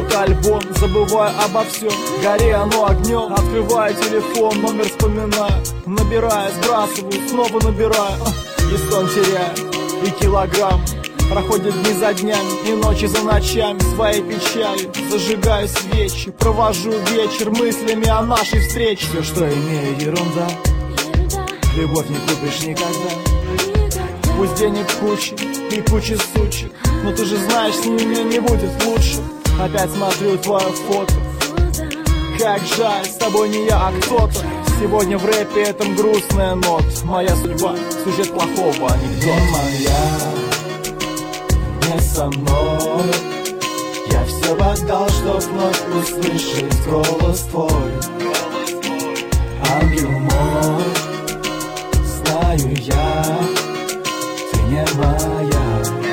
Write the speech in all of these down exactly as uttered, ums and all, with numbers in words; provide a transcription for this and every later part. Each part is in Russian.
фотоальбом, забываю обо всем, гори оно огнем. Открываю телефон, номер вспоминаю, набираю, сбрасываю, снова набираю. И сон теряю, и килограмм. Проходят дни за днями и ночи за ночами. Своей печалью зажигаю свечи, провожу вечер мыслями о нашей встрече. Все, что имею, ерунда, любовь не купишь никогда. Пусть денег куча и куча сучек, но ты же знаешь, с ними мне не будет лучше. Опять смотрю твое фото, как жаль, с тобой не я, а кто-то. Сегодня в рэпе этом грустная нота. Моя судьба, сюжет плохого анекдота. Не моя, не со мной. Я все отдал, чтоб вновь услышать голос твой. Ангел мой, знаю я, ты не моя.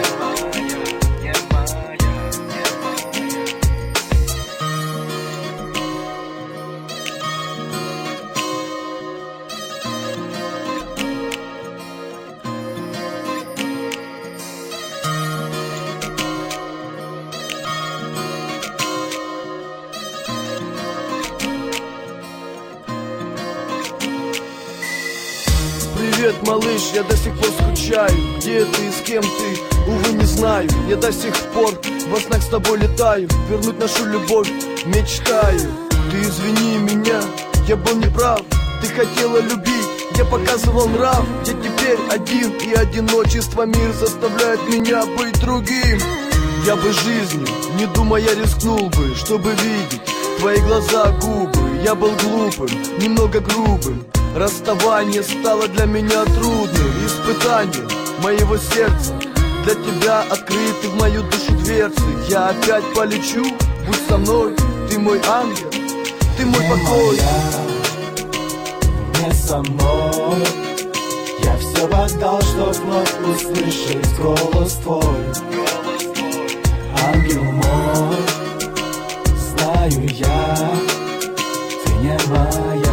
Привет, малыш, я до сих пор скучаю. Где ты и с кем ты, увы, не знаю. Я до сих пор во снах с тобой летаю. Вернуть нашу любовь мечтаю. Ты извини меня, я был неправ. Ты хотела любить, я показывал нрав. Я теперь один, и одиночество мир заставляет меня быть другим. Я бы жизнью, не думая, рискнул бы, чтобы видеть твои глаза, губы. Я был глупым, немного грубым. Расставание стало для меня трудным испытанием моего сердца. Для тебя открыты в мою душу дверцы. Я опять полечу, будь со мной. Ты мой ангел, ты мой не покой. Моя, не со мной. Я все отдал, чтоб вновь услышать голос твой. Ангел мой, знаю я, ты не моя.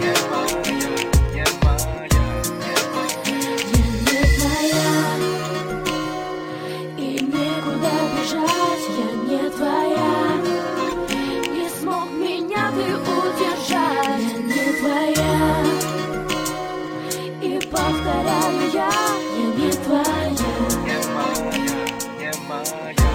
Повторяю я, я не твоя. Не моя, не моя.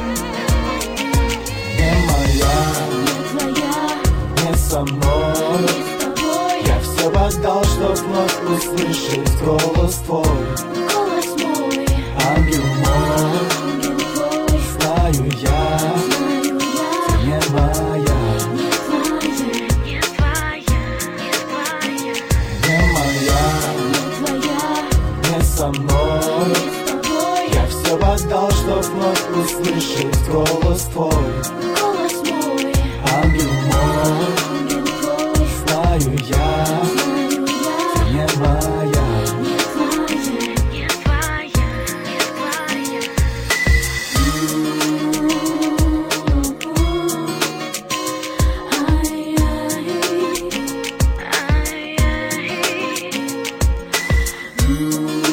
Не моя, Не твоя. Не со мной. Не с тобой. Я все отдал, чтоб вновь услышать голос твой. Голос мой. Ангел мой. Ангел твой. Знаю я. Знаю я. Ты не моя. Не твоя. Не твоя. Не твоя. Не моя. Не твоя. Не со мной. Не с тобой. Я все отдал, чтоб вновь услышать голос твой. Голос мой. Ангел мой. Ангел твой. Знаю я. Знаю я. Ты не моя. Не твоя. Не твоя. Не твоя. Ай-яй. Ай-яй.